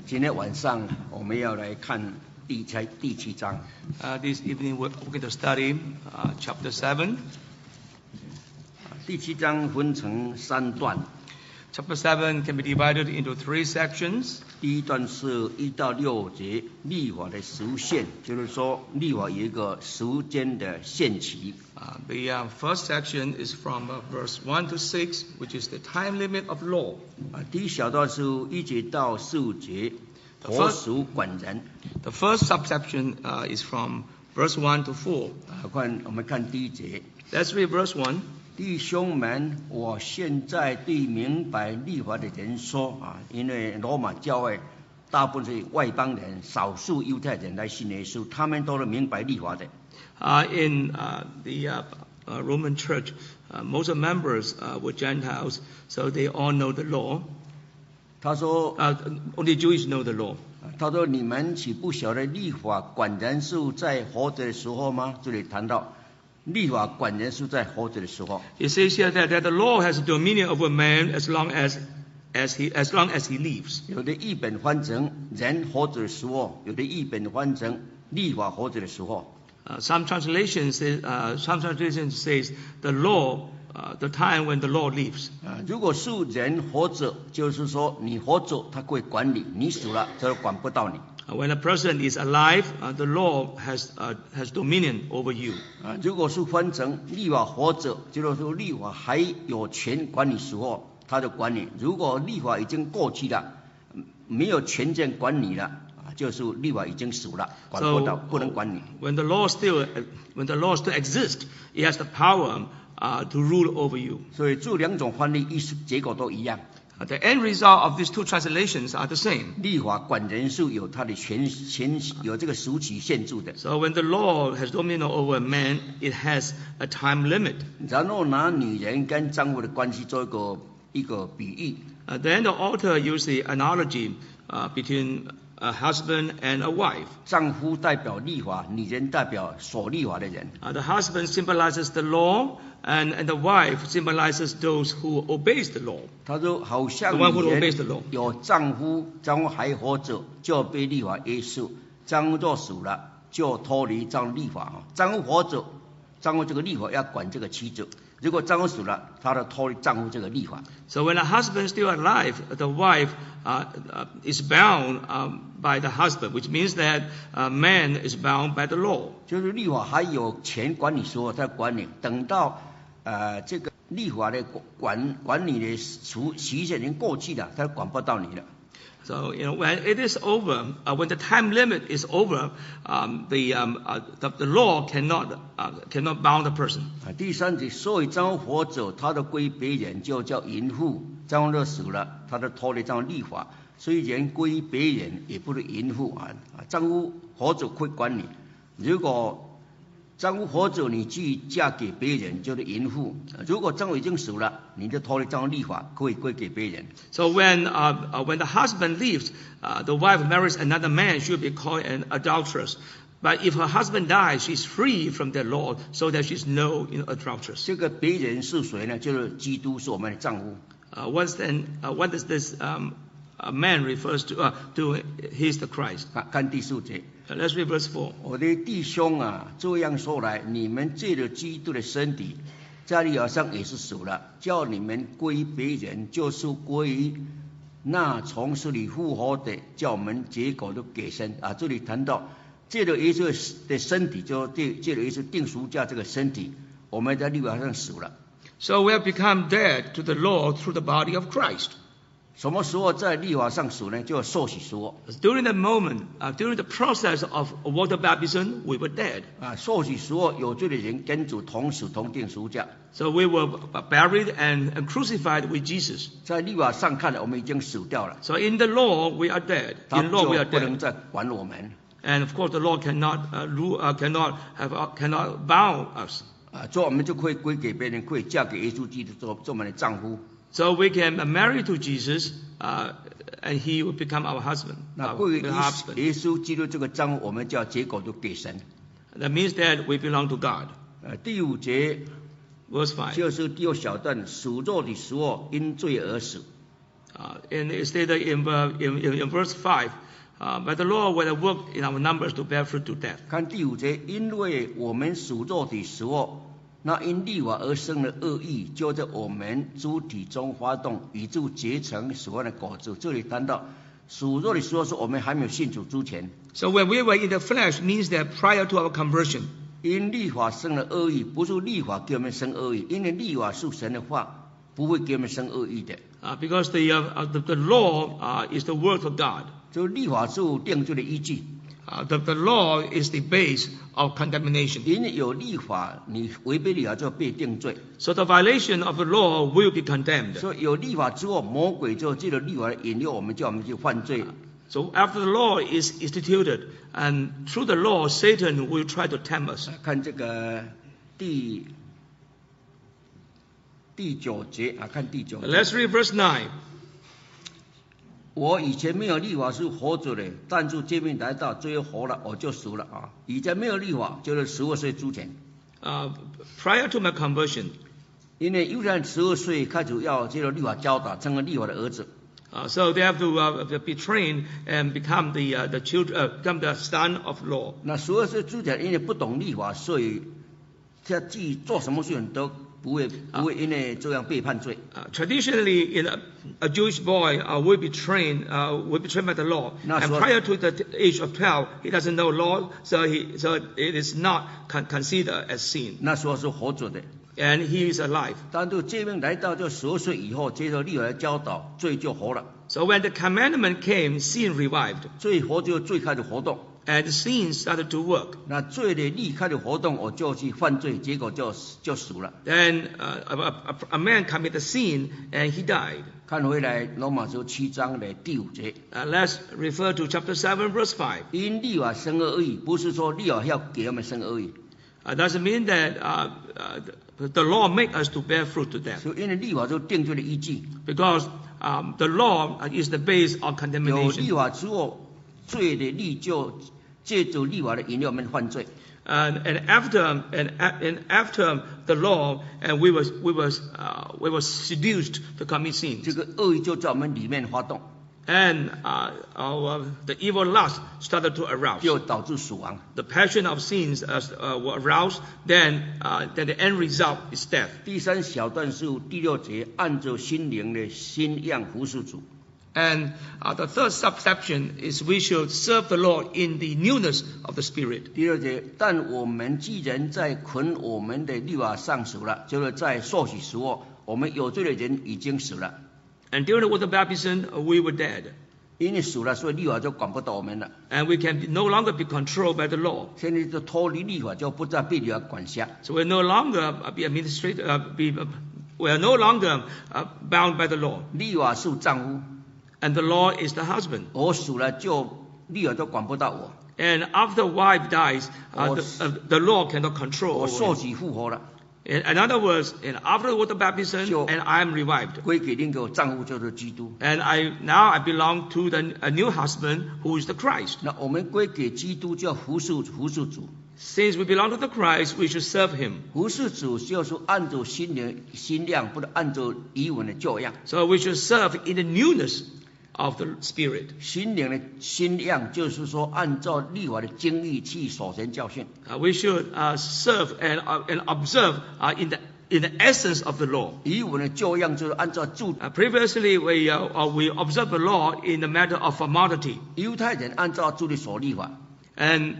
今天晚上我们要来看第七章。 This evening we're going to study chapter 7. 第七章分成3段。 Chapter 7 can be divided into 3 sections. 第一段是1到6节，律法的时限，就是说律法有一个时间的限期。 The first section is from verse 1 to 6, which is the time limit of law. 第一小段是1节到15节，活属管人。 The first subsection is from verse 1 to 4. 我们看第1节。 Let's read verse 1. 弟兄们，我现在对明白律法的人说因为罗马教会大部分是外邦人，少数犹太人来信耶稣，他们都是明白律法的。 In the Roman Church, most of the members were Gentiles, so they all know the law. 他说 only Jews know the law. 他说你们岂不晓得律法管人是在活着的时候吗？这里谈到律法管人是在活着的时候。 He says here that the law has dominion over man as long as he lives. 有的译本翻成人活着的时候，有的译本翻成律法活着的时候。Some translations says the law, the time when the law lives. 如果是人活着，就是说你活着，他会管你；你死了，他就管不到你。 When a person is alive, the law has dominion over you. 如果是翻成律法活着，就是说律法还有权管你时候，他就管你；如果律法已经过去了，没有权限管你了，就是律法已经死了，管不到，不能管你。 When the law still exists, it has the power to rule over you. 所以这两种翻译意思结果都一样。 The end result of these 2 translations are the same. 律法管人是有它的有这个时期限制的。 So when the law has dominion over man, it has a time limit. 然后拿女人跟丈夫的关系做一个比喻。 Then the author used the analogy between a husband and a wife. 丈夫代表律法，女人代表守律法的人。 The husband symbolizes the law, and the wife symbolizes those who obeys the law. 他说，好像女人有丈夫还活着，就被律法约束；丈夫若死了，就脱离这律法。丈夫活着，丈夫这个律法要管这个妻子；如果丈夫死了，他就脱离丈夫这个律法。 So when a husband is still alive, the wife is bound by the husband, which means that man is bound by the law. 就是律法还有权管你时候，他管你；等到这个律法的管你的期限已经过去了，他管不到你了。 So when it is over, when the time limit is over, the law cannot bound the person. 第3节，所以丈夫活着，他的归别人，就叫淫妇；丈夫若死了，他就脱离这样律法。虽然归别人，也不是淫妇丈夫活着会管你，如果丈夫活着，你去嫁给别人就是淫妇；如果丈夫已经死了，你就脱离这样律法，可以归给别人。 So when the husband leaves, the wife marries another man, she will be called an adulteress. But if her husband dies, she's free from the law, so that she's no adulteress. 这个别人是谁呢？就是基督是我们的丈夫。 What does this man refers to? He's the Christ. 看第4节。 Let's read verse 4. 我的弟兄这样说来，你们借着基督的身体，在律法上也是死了，叫你们归别人，就是归于那从死里复活的，叫我们结果都给神这里谈到借着耶稣的身体，就借着耶稣定赎价这个身体，我们在律法上死了。 So we have become dead to the law through the body of Christ. 什么时候在律法上死呢？就受洗时候。 During the moment, during the process of water baptism, we were dead. 受洗时候有罪的人跟主同死同定赎价。 So we were buried and crucified with Jesus. 在律法上看来，我们已经死掉了。 So in the law, we are dead. In law, we are 不能 dead. 再管我们。 And of course, the law cannot bound us. 所以我们就可以归给别人，可以嫁给耶稣基督做我们的丈夫。 So we can marry to Jesus, and he will become our husband. 那归于耶稣基督这个丈夫，我们就要结果都给神。 That means that we belong to God. 第5节 Verse 5. 就是第2小段，属肉的时候因罪而死。 And it stated in verse 5, but the Lord will work in our numbers to bear fruit to death. 看第5节，因为我们属肉体时候，那因律法而生的恶意，就在我们肢体中发动，以致结成所谓的果子。这里谈到属肉的时候，是我们还没有信主之前。 So when we were in the flesh means that prior to our conversion. 因律法生了恶意，不是律法给我们生恶意，因为律法是神的话，不会给我们生恶意的。 Because the law is the word of God. 就律法是定罪的依据。 The law is the base of condemnation. 因为有律法，你违背律法就被定罪。 So the violation of the law will be condemned. 所以有律法之后，魔鬼就借着律法来引诱我们，叫我们去犯罪。 So after the law is instituted, and through the law, Satan will try to tempt us. 看这个第9节啊，看第9节。 Let's read verse 9. 我以前没有律法是活着的，但是这边来到，最后活了，我就死了啊！以前没有律法，就是12岁之前。 Prior to my conversion. 因为犹太人12岁开始要接受律法教导，成为律法的儿子。 So they have to be trained and become the children, become the son of law. 那12岁之前，因为不懂律法，所以他自己做什么事情都不会因为这样被判罪。 Traditionally, a Jewish boy will be trained by the law. And prior to the age of 12, he doesn't know law, so it is not considered as sin. 那时候是活着的。 And he is alive. 但是这边来到就12岁以后，接受律法的教导，罪就活了。 So when the commandment came, sin revived. 罪活就罪开始活动。 And sin started to work. 那罪的力开始活动，我就去犯罪，结果就死了。 Then a man committed sin and he died. 看回来罗马书7章的第5节。 Let's refer to chapter 7, verse 5. 因律法生恶意，不是说律法要给我们生恶意。 Doesn't mean that the law make us to bear fruit to death. 因为律法就定罪的依据。 Because the law is the base of condemnation. 有律法之后，罪的力就借助律法的引诱我们犯罪。 And after the law, and we were seduced to commit sins. 这个恶意就在我们里面发动。 And the evil lust started to arouse. 就导致死亡。 The passion of sins were aroused. Then the end result is death. 第3小段是第6节，按照心灵的新样服侍主。 And the third subsection is we should serve the Lord in the newness of the Spirit. 第6节，但我们既然在捆我们的律法上死了，就是在受洗时候，我们有罪的人已经死了。 And during the water baptism, we were dead. 因为死了，所以律法就管不到我们了。 And we can no longer be controlled by the law. 现在就脱离律法，就不再被律法管辖。 So we no longer we are no longer bound by the law. 律法是丈夫。 And the law is the husband. 我死了，就律法就管不到我。 And after wife dies, the law cannot control. 我受洗复活了。 In other words, after the water baptism, and I am revived. 归给另一个丈夫，就是基督。 And now I belong to a new husband who is the Christ. 那我们归给基督，就要服侍主。 Since we belong to the Christ, we should serve Him. 服侍主就是按照心量，不是按照遗文的旧样。 So we should serve in the newness of the Spirit. 心灵的新样，就是说按照律法的经义去守神教训。 We should serve and observe in the essence of the law. 遗文的旧样就是按照 Previously, we observed the law in the matter of formality. 犹太人按照主的所律法。 And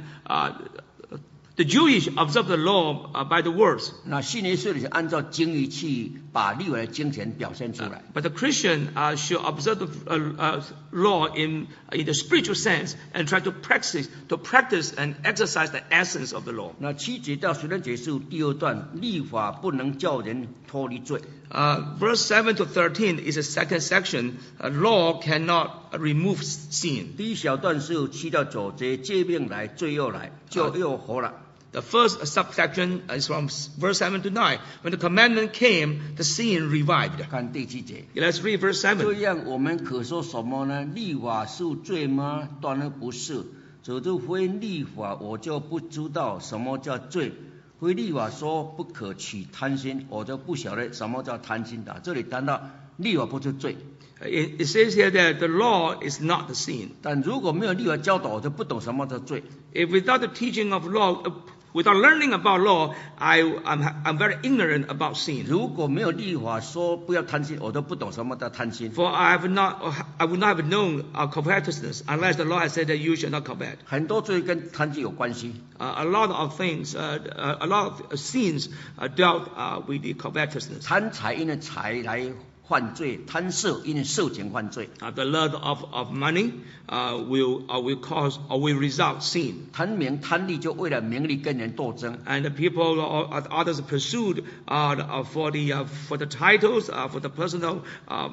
the Jewish observe the law by the words. 那信耶稣的人按照经义去把律法的精神表现出来。 But the Christian should observe the law in the spiritual sense and try to practice and exercise the essence of the law. 那7节到12节是第2段，律法不能叫人脱离罪。 Verse 7 to 13 is a second section. Law cannot remove sin. 第1小段是7到9节，诫命来，罪又来，就又活了。 The first subsection is from verse 7 to 9. When the commandment came, the sin revived. 看第7节。 Let's read verse 7. 这样我们可说什么呢？律法是罪吗？当然不是。只是非律法，我就不知道什么叫罪。非律法说不可起贪心，我就不晓得什么叫贪心的。这里谈到律法不是罪。 It says here that the law is not the sin. 但如果没有律法教导，我就不懂什么叫罪。 If without the teaching of law, without learning about law, I'm very ignorant about sin. 如果没有律法说不要贪心，我都不懂什么叫贪心。 For I would not have known covetousness unless the law had said that you should not covet. 很多罪跟贪心有关系。 A lot of things, a lot of sins dealt with the covetousness. 贪财因为财来犯罪，贪色因为色情犯罪。 The love of money will cause or will result sin. 贪名贪利就为了名利跟人斗争。 And the people or others pursued for the titles, for the personal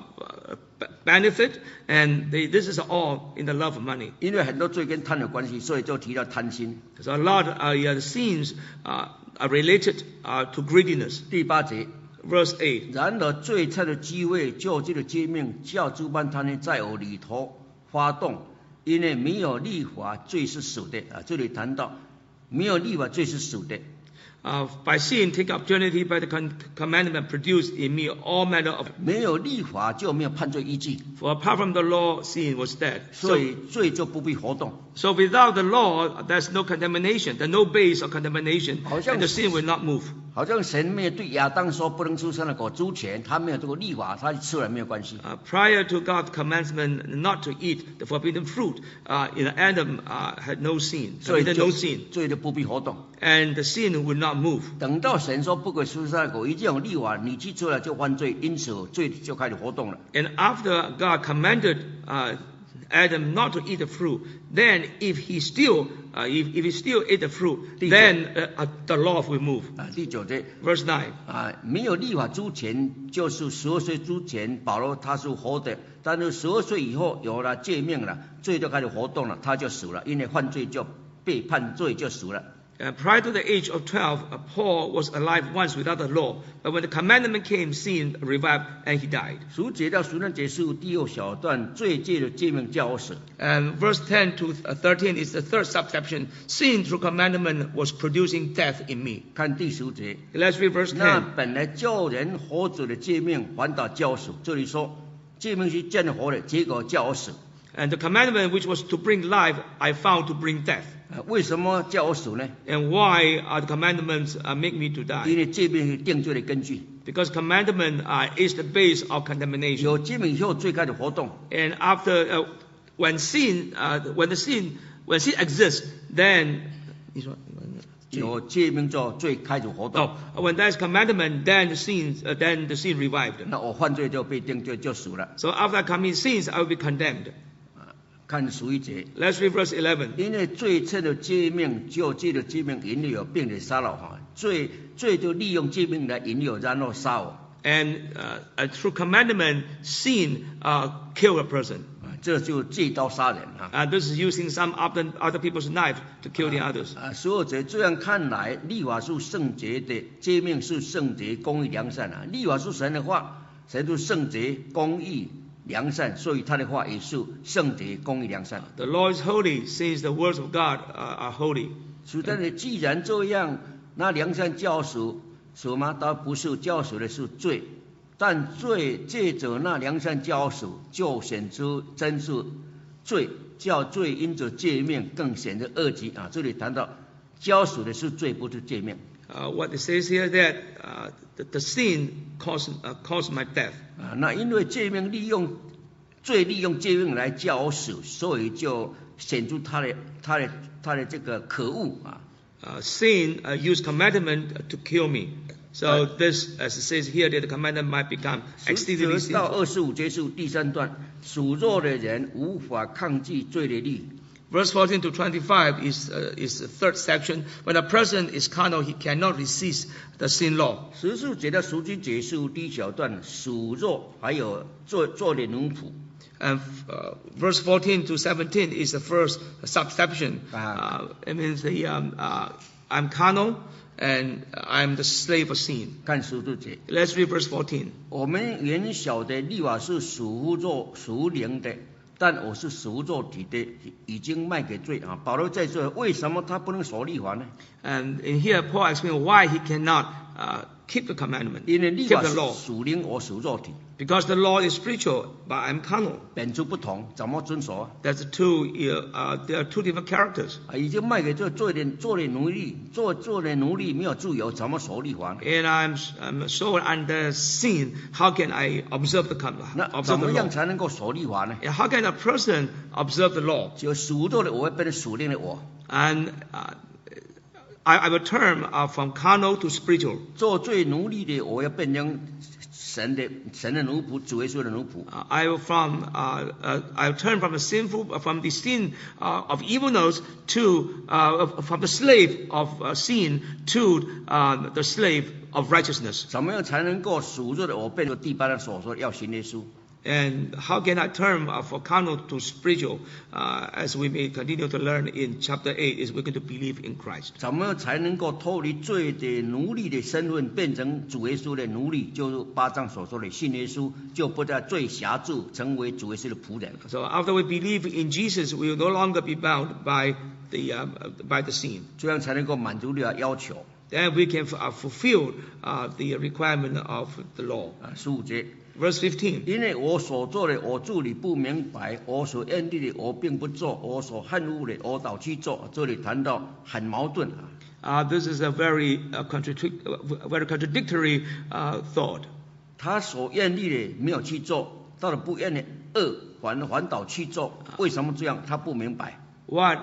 benefit, and this is all in the love of money. 因为很多罪跟贪有关系，所以就提到贪心。 So a lot of sins are related to greediness. 第8节。 Verse 8. 然而最差的机会就这个诫命叫诸般贪念在我里头发动，因为没有律法罪是死的。这里谈到没有律法罪是死的。 By sin, take opportunity by the commandment produced in me all manner of. 没有律法就没有判罪依据。 For apart from the law, sin was dead. 所以罪就不必活动。 So without the law, there's no condemnation. There's no base of condemnation, and the sin will not move. 好像神没有对亚当说不能吃生的果之前，他没有这个律法，他吃了没有关系。 Prior to God's commandment not to eat the forbidden fruit, Adam had no sin. 所以 no sin. 罪就不必活动。 And the sin will not move. 等到神说不可吃生的果，已经有律法，你去吃了就犯罪，因此罪就开始活动了。 And after God commanded Adam not to eat the fruit, then if he still ate the fruit, then the law will move. 第9节 Verse 9. 没有律法之前，就是12岁之前，保罗他是活的，但是12岁以后有了诫命了，罪就开始活动了，他就死了，因为犯罪就被判罪就死了。 Prior to the age of 12, Paul was alive once without the law, but when the commandment came, sin revived and he died. 10节到11节是第6小段，罪借的诫命叫我死。 And verse 10 to 13 is the third subsection. Sin through commandment was producing death in me. 看第10节。 Let's read verse 10. 那本来叫人活着的诫命，反倒叫我死。这里说诫命是叫人活的，结果叫我死。 And the commandment which was to bring life, I found to bring death. 为什么叫我死呢？ And why are the commandments make me to 因 die? 为诫命是定罪的根据。 Because commandment is the base of condemnation. 有诫命以后，罪开始活动。 And after when sin exists, then 有诫命之后，罪开始活动。 when there's commandment, then the sin revived. 那我犯罪就被定罪，就死了。 So after I commit sins, I will be condemned. 看11节。 Let's read verse 11. 因为罪趁着诫命，就借着诫命引诱，并且杀了罪就利用诫命来引诱，然后杀我。 And through commandment, sin kill a person. 这就借刀杀人 This is using some other people's knife to kill the others. 所以这样看来，律法是圣洁的，诫命是圣洁、公义、良善律法是神的话，神是圣洁、公义、良善，所以他的话也是圣洁、公义、良善。 The law is holy, since the words of God are holy. 所以既然这样，那良善教属什么？倒不是教属的是罪，但罪借着那良善教属，就显出真是罪，叫罪因着诫命更显得恶极这里谈到教属的是罪，不是诫命。 What it says here that the sin caused my death. 那因为诫命利用罪利用诫命来叫我死，所以就显出他的这个可恶 Sin used commandment to kill me. So this, as it says here, that the commandment might become exceedingly sinful. 到25节是第3段，属肉的人无法抗拒罪的律。 Verse 14 to 25 is the third section. When a person is carnal, he cannot resist the sin law. 14节到17节是第1小段，属肉还有做的奴仆。 And verse 14 to 17 is the first subsection. It means I'm carnal and I'm the slave of sin. 看14节。 Let's read verse 14. 我们原晓得律法是属肉属灵的，但我是属肉体的，已经卖给罪保罗在这为什么他不能守律法呢？ And in here Paul explains why he cannot keep the commandment, 因为律 keep 法 the law. 属灵，我属肉体。 Because the law is spiritual, but I'm carnal. 本质不同，怎么遵守啊？ There are two different characters. 已经卖给做了奴隶，做了奴隶没有自由，怎么守律法呢？ And I'm so under sin. How can I observe the 那 observe 怎 the 么样 law? 才能够守律法呢？ And how can a person observe the law? 就属肉的我会变成属灵的我， And I will turn from carnal to spiritual. 做最奴隶的我要变成神的奴仆，主耶稣的奴仆。 I will turn from the sin of evilness to from the slave of sin to the slave of righteousness. 怎么样才能够属肉的我变成第八章所说要信耶稣？ And how can I turn from carnal to spiritual? As we may continue to learn in chapter 8, is we're going to believe in Christ. 怎么样才能够脱离罪的奴隶的身份，变成主耶稣的奴隶？就是8章所说的信耶稣，就不再罪辖住，成为主耶稣的仆人。 So after we believe in Jesus, we will no longer be bound by the sin. 这样才能够满足律法要求。 Then we can fulfill the requirement of the law. 15节。 Verse 15. 因为我所做的，我助理不明白；我所厌虑的，我并不做；我所恨恶的，我倒去做。这里谈到很矛盾啊。 This is a very contradictory thought. 他所厌虑的没有去做，到了不厌的恶反倒去做，为什么这样？他不明白。 What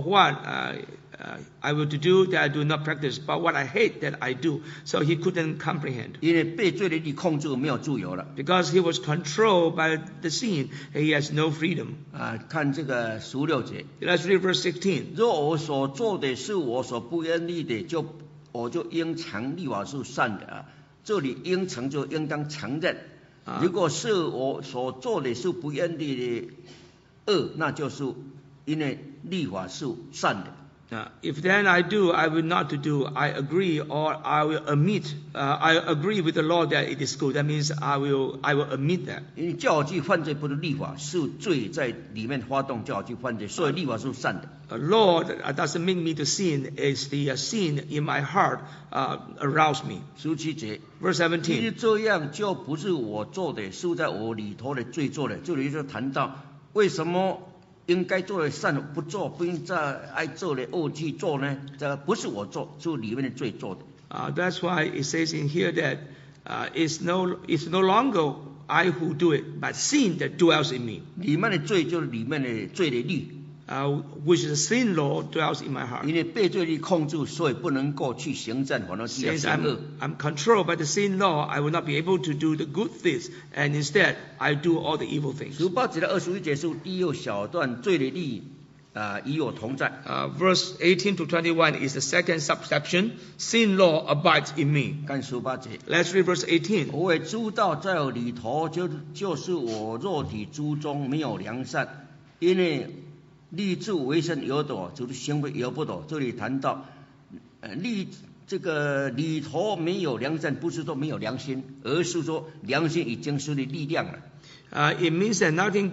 I will to do that I do not practice, but what I hate that I do. So he couldn't comprehend. 因为被罪的力控制，没有自由了。 Because he was controlled by the sin, he has no freedom. 看这个16节。 Let's read verse 16. 若我所做的是我所不愿意的，我就应承律法是善的。这里应承就应当承认。如果是我所做的是不愿意的恶，那就是因为律法是善的。 If then I do, I will not to do. I agree, or I will admit. I agree with the law that it is good. That means I will admit that. 因为叫我去犯罪，不是律法，是罪在里面发动叫我去犯罪，所以律法是善的。 A law that doesn't make me to sin is the sin in my heart arouse me. 17节。 Verse 17. 其实这样就不是我做的，是在我里头的罪做的。这里就谈到为什么。 应该做的善不做，不应在爱做的恶去做呢？这不是我做，是里面的罪做的。 That's why it says in here that it's no longer I who do it, but sin that dwells in me. 里面的罪就是里面的罪的律。 Which is sin law dwells in my heart. 因为被罪力控制，所以不能够去行善，反而去行 Since 恶。 I'm controlled by the sin law, I will not be able to do the good things, and instead I do all the evil things. 18节到21节是第6小段，罪的律与我同在。 Verse 18 to 21 is the second subsection. Sin law abides in me. 看18节。 Let's read verse 18. 我也知道在我里头，就是我肉体之中没有良善，因为。 立志为生有斗，就是行为有不斗。这里谈到，这个里头没有良善，不是说没有良心，而是说良心已经失去力量了。 It means that nothing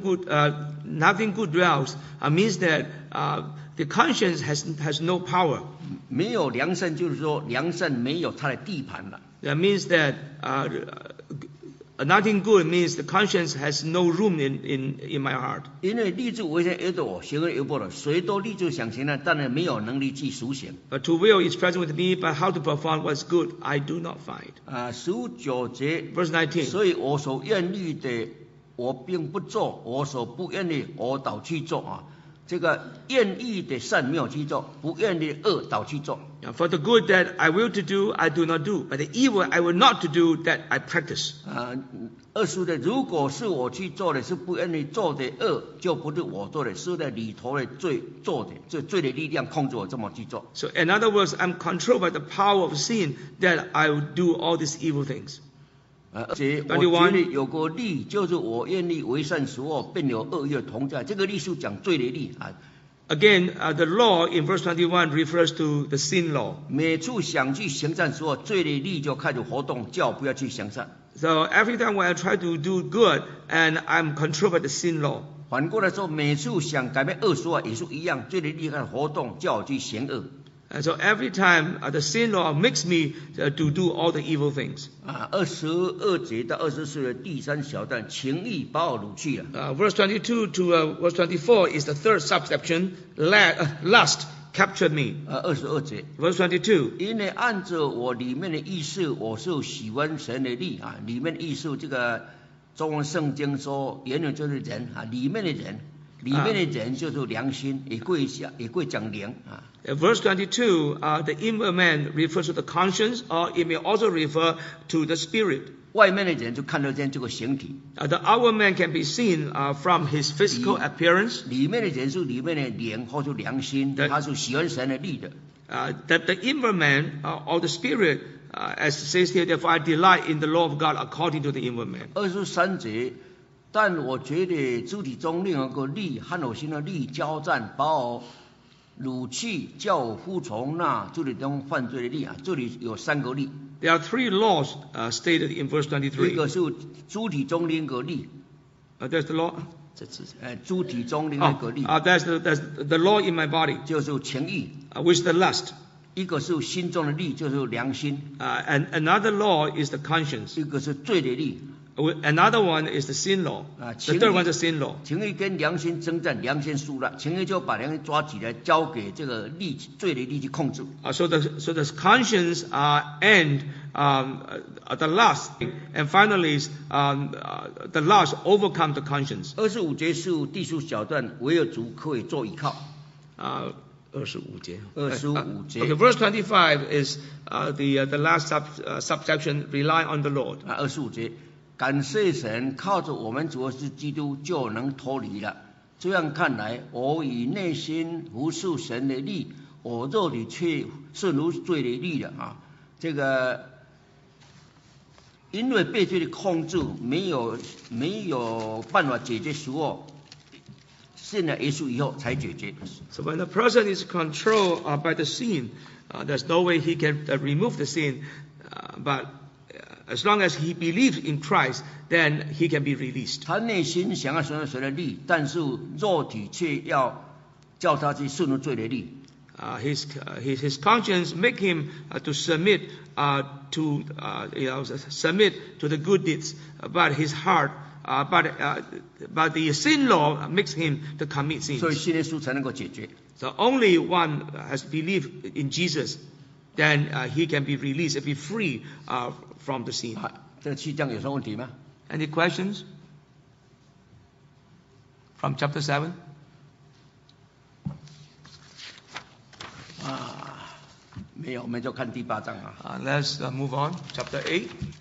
good dwells. Means that the conscience has no power. 没有良善，就是说良善没有它的地盘了。 That means that nothing good means the conscience has no room in my heart. 因为立志为生有斗，行为有不斗，谁都立志想行呢，但是没有能力去实行。 To will is present with me, but how to perform what's good, I do not find. 19节 Verse 19. 所以我所愿意的，我并不做；我所不愿意，我倒去做这个愿意的善没有去做，不愿意的恶倒去做。 For the good that I will to do, I do not do. But the evil I will not to do, that I practice. 20的，如果是我去做的，是不愿意做的恶，就不是我做的，是在里头的罪做的，这罪的力量控制我这么去做。 So in other words, I'm controlled by the power of sin that I will do all these evil things. 而且我觉得有个律，就是我愿意为善使恶，便有恶业同在。这个律是讲罪的律 Again, the law in verse 21 refers to the sin law. 每次想去行善时候，罪的律就开始活动，叫不要去行善。 So every time when I try to do good, and I'm controlled by the sin law. 反过来说，每次想改变恶说也是一样，罪的律开始活动，叫我去行恶。 And so every time the sin law makes me to do all the evil things. 22节到24的第三小段，情欲把我掳去了。 Verse 22 to verse 24 is the third subsection. Lust captured me. 22节 Verse 22. 因为按照我里面的意思，我是喜欢神的力里面的意思，这个中文圣经说，原来就是人里面的人。里面的人就是良心，也可以讲灵 Verse 22, the inward man refers to the conscience, or it may also refer to the spirit. 外面的人就看得见这个形体。 The outward man can be seen from his physical appearance. 里面的人是里面的灵或者良心，他是喜欢神的力的。 That the inward man or the spirit, as it says here, therefore I delight in the law of God according to the inward man. 23节。但我觉得肢体中另一个力和我心的力交战，把我掳去，叫我服从那肢体中犯罪的力这里有3个力。 There are 3 laws stated in verse 23. 一个是肢体中另一个力。 There's the law. 肢体中另一个力。 There's the law in my body. 就是情欲。 Which is the lust. 一个是心中的力，就是良心。 And another law is the conscience. 一个是罪的力。 Another one is the sin law. The third one is the sin law. 情欲跟良心征战，良心输了，情欲就把良心抓起来，交给这个罪的力去控制。 So the conscience and the lust, and finally the lust overcome the conscience. 25节是第4小段，唯有主可以做依靠。 25节。 25节。 Okay, verse 25 is the last subsection. Rely on the Lord. 25节。感谢神，靠着我们主耶稣基督就能脱离了。这样看来，我以内心服侍神的力，我肉体却顺如罪的力了这个因为被罪的控制，没有办法解决时候，信了耶稣以后才解决。 So when the person is controlled by the sin, there's no way he can remove the sin, but as long as he believes in Christ, then he can be released. 他内心想要顺神的力，但是肉体却要叫他去顺罪的力。 His conscience make him to submit submit to the good deeds, but his heart, but the sin law makes him to commit sins. 所以信耶稣才能够解决。 So only one has believed in Jesus, then he can be released, be free from the sin. 这7章有什么问题吗？ Any questions from chapter 7? 没有，我们就看第8章 Let's move on. Chapter 8.